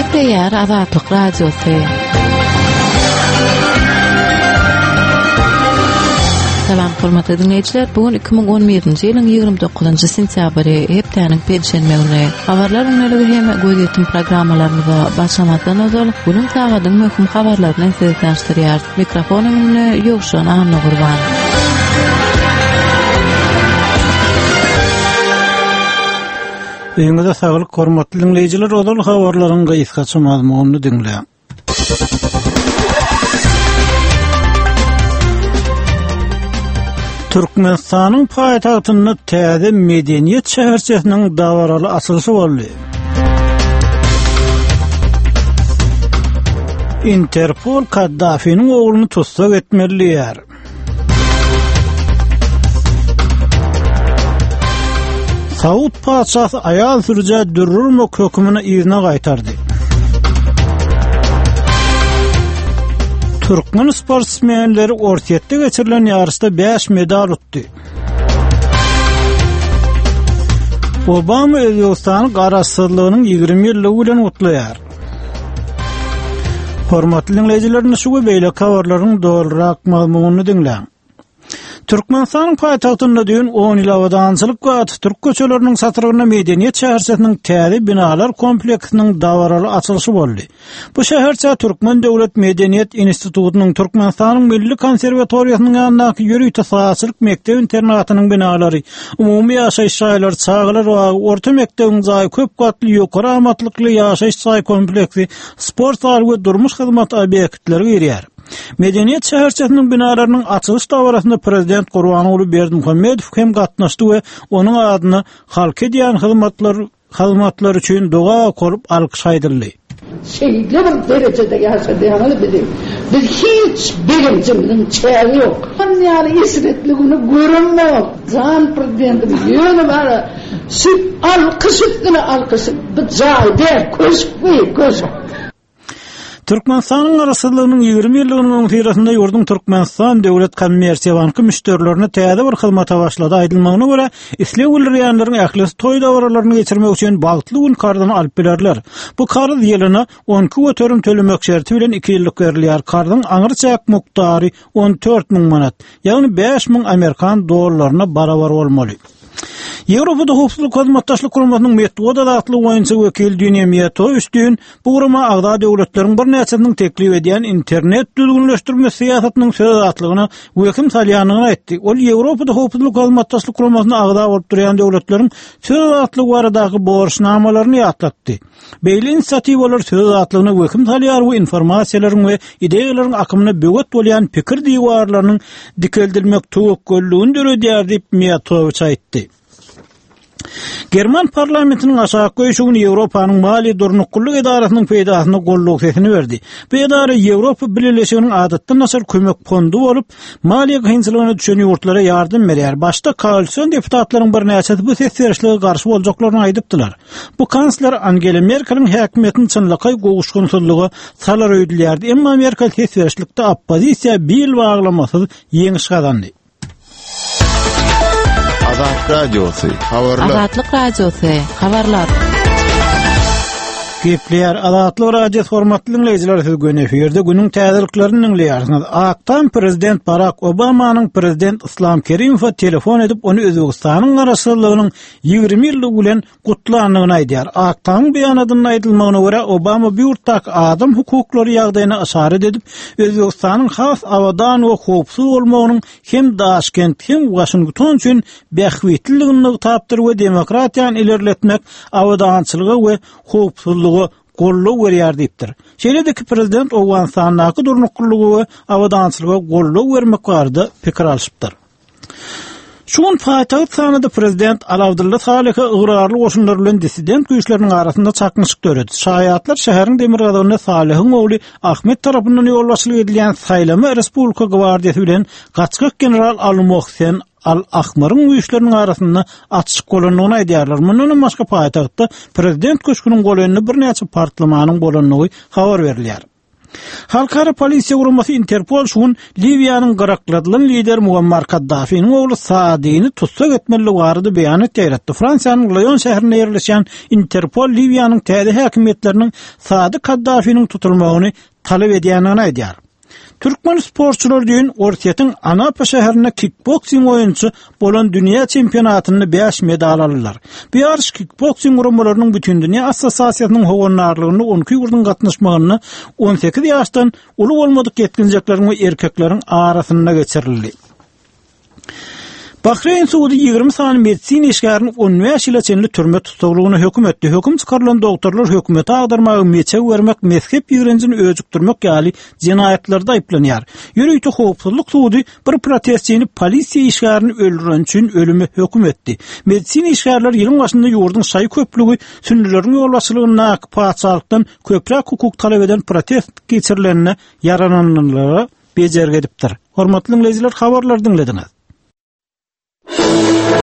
Gepleýär Azatlyk Radiosy. Salam hormatly dinleýijiler, bugün 2011-nji ýylyň 29-njy sentýabry, hepdeniň perşembe güni. Habarlar öňeligi hem gözetim programmalarymyza başlamadan öňe bugün tagadyň möhüm habarlaryny size tanıştyrýar. Mikrofonumyny ýokşan Anna Gurban. Öňüňizde saglyk hormatly dinleýijiler, ozal habarlaryň gaýsy mazmunyny dinleýän. Türkmenistanyň paýtagtyny täze medeniýet şäherçesiniň dawaraly açylşy boldy. Interpol Kaddafi'nin oğlunu tutsak etmeliler. Saud paçası ayal sürüce dürürmök hökümünü izne qaytardı. Türkmen sportsmenleri ortiyette geçirilen yarışta 5 medal utdu. Obama Özbekistan'ın garaşsızlığının 20 ýyllygy bilen utlaýar. Hormatly dinleýijiler, şu beýle habarlaryň dolrak mazmunyny dinleň. Türkmenistanyň paýtagtyna düýün 10 ýyl awadaňçylyk we Türk köçeleriniň satyrygyna medeniýet şäherçesiniň täze binalar kompleksiniň dawaraly açylşy boldy. Bu şäherçe Türkmen Döwlet Medeniýet Institututynyň Türkmenistanyň Milli Konserwatoriýasynyň ýanyndaky ýürüýt tasasylyk mekdep internatynyň binalary, umumy ýaşaýyş şaýlar, çağlar we orta mekdebiň zaý köp gatly ýokary amatlykly ýaşaýyş şaý kompleksi, sport zaly we durmuş hyzmat obyektleri girýär. Medeniýet şäherçesiniň binalarynyň açylyş dawarasynda Prezident Gurbanuly Berdimuhammedow hem gatnaşdy we onuň adyny halka edýän hyzmatlar üçin doga korup alkyş aýdyldy. Şehitlerim derecede yaşadığını bilir. Biz hiç bilimcimizin çeği yok. Yani isretliğini görünmüyor. Can Prezidentim yönü var. Süt alkışıp bir cahide köşk. Türkmenistanyň garaşsyzlygynyň 20 ýyllygynyň ýyrasynda ýurdun Türkmenistan Döwlet Kommersiýa banky müşterilerine täze bir hyzmata başlady. Aýdylmagyna görä, isleýärlerini ählis toý dawaralaryny geçirmek üçin bagtly gün kardan alyp bererler. Bu karz ýylyna 12 ötürüm tölemek şerti bilen 2 ýyllyk berilýär. Kardyň aňyrçak muktary 14.000 manat, ýagny 5.000 Amerikan dollaryna barabar bolmaly. Ýewropada howpsuzlyk hyzmatdaşlyk guramasynyň metoda adly oýunçy wekil Dünya Meto üstün bu gurama agda döwletleriň bir näçesiniň teklip edýän internet düzgünleşdirme siýasatynyň söz atlygyny wekim salýanyny aýtdy. Ol Ýewropada howpsuzlyk hyzmatdaşlyk guramasyna agda bolup durýan döwletleriň söz atlygy baradaky borçnamalaryny ýatlatdy. Beýle inisiatiwalar söz atlygyny wekim salýar we informasiýalaryň we ideýalaryň akymyna böwet bolýan pikir diýwarlarynyň dikeldilmek töwekkülligini döredýär diýip Meto aýtdy. German parlamentinin aşağı koyuşuğunu Ýewropanyň Mali Durnukkullyk Edarasynyň peýdasyna golluk sesini berdi. Bu edara Ýewropa Birleşiginiň adatdan nasır kömek fondu bolup, maliýe kynçylygyna düşen ýurtlara ýardym berýär. Başda koalisiýon deputatlaryň bir näçesi bu ses berişlige garşy boljaklaryny aýdypdylar. Bu kansler Angela Merkeliň häkimetiniň çynlykay gowuşgunsyzlygy salar öýdülýärdi. Emma Merkel ses berişlikde oppozisiýa bil baglamasy ýeňiş gazandy. Azatlyk Radiosu, habarlar. Gepleýär Azatlyk Radiosu hormatly dinleýijiler, siz gün eferde günüň täzeliklerini dinleýärsiniz. Aktan Prezident Barack Obamanyň Prezident Islam Kerimowa telefon edip onu Özbekistanyň garaşsyzlygynyň 20 ýyllygy bilen gutlanyny aýdýar. Aktan beýanadyny aýdylmagyna görä Obama bir ýurtdak adam hukuklary ýagdaýyna işaret edip Özbekistanyň has awadan we howpsuz bolmagynyň hem Daşkent hem Washington üçin bähwetligini tapdyr we demokratiýany ilerletmek awadançylygy we howpsuzlygy gollu berýär diýipdir. Şeýledeki prezident Owganstanyň durnukkullygy we awadançylyga gollu bermek barada pikir alşypdyr. Şuň paýtagat sanyda prezident Abdullah Salih'a ıgrarly goşunlar bilen dissident güýçleriniň arasynda çakmyşyk göredi. Şaýatlar şäheriň demir gazawyna Salihyň ogly Ahmet tarapyndan ýolbaşçylyk edilýän saýlama Respublika gwardiýasy bilen gaçkyk general Al-Mohsen Al-Ahmar'ın güýçleriniň arasynda atışyk bolanyny aýdýarlar. Mundan başga paýtagatda prezident köşküniň golanyny bir näçe partlamanyň bolanyny habar berilýär. Halkara polisiýa gurulmasy Interpol şuň Libiýanyň gyrakladylan lider Muammar Kaddafi'niň ogly Sadyny tutsak etmeli barady beýan etdi. Fransiýanyň Lyon şäherinde ýerleşen Interpol Libiýanyň täze häkimetleriniň Sady Kaddafi'niň tutulmagyny talap edýänini aýdýar. Türkmen sporçular diýen Ortiýatyň Anapa şäherinde kickboxing oýunçy bolan dünýä çempionatyny 5 medal aldylar. Bu ýarış kickboxing gurulmalarının bütün dünýä assosiasiýasynyň howanlarlygyny 12 ýurdun gatnaşmagyny 18 ýaşdan uly bolmadyk ýetkinjeklerin we erkekleriň arasynda geçirildi. Bahreyn Suudi 20 sany medisina işgäriniň 15 ýyla çenli türme tutulmagyny hökm etdi. Hökm çykarylan doktorlar hökümete agdarmagy meçe bermek, mezhep ýürencini öjükdirmek ýaly jinaýatlarda aýplanýar. Ýürüýti howpsuzlyk Suudi bir protestçini polisiýa işgärini öldüren üçin ölüme hökm etdi. Medisina işgärler ýylyň başynda ýurdun şaý köplügi sünnileriň ýolbaşçylygyna paçalykdan köpräk hukuk talap eden protest geçirilenine yarananlara bejergedipdir. Hormatly dinleýijiler, habarlar dinlediniz.